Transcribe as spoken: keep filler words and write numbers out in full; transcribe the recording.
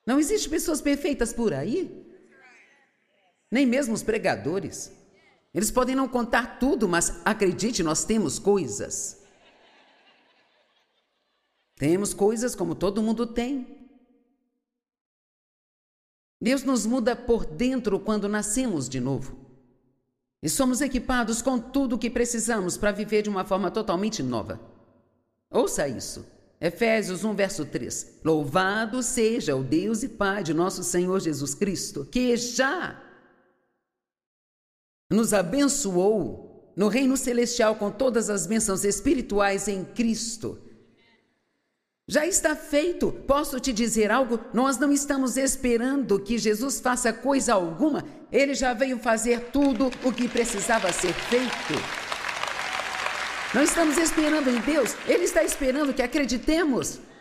Não existe pessoas perfeitas por aí. Nem mesmo os pregadores. Eles podem não contar tudo, mas acredite, nós temos coisas. Temos coisas como todo mundo tem. Deus nos muda por dentro quando nascemos de novo. E somos equipados com tudo o que precisamos para viver de uma forma totalmente nova. Ouça isso. Efésios um, verso três. Louvado seja o Deus e Pai de nosso Senhor Jesus Cristo, que já nos abençoou no reino celestial com todas as bênçãos espirituais em Cristo. Já está feito. Posso te dizer algo? Nós não estamos esperando que Jesus faça coisa alguma. Ele já veio fazer tudo o que precisava ser feito. Não estamos esperando em Deus. Ele está esperando que acreditemos.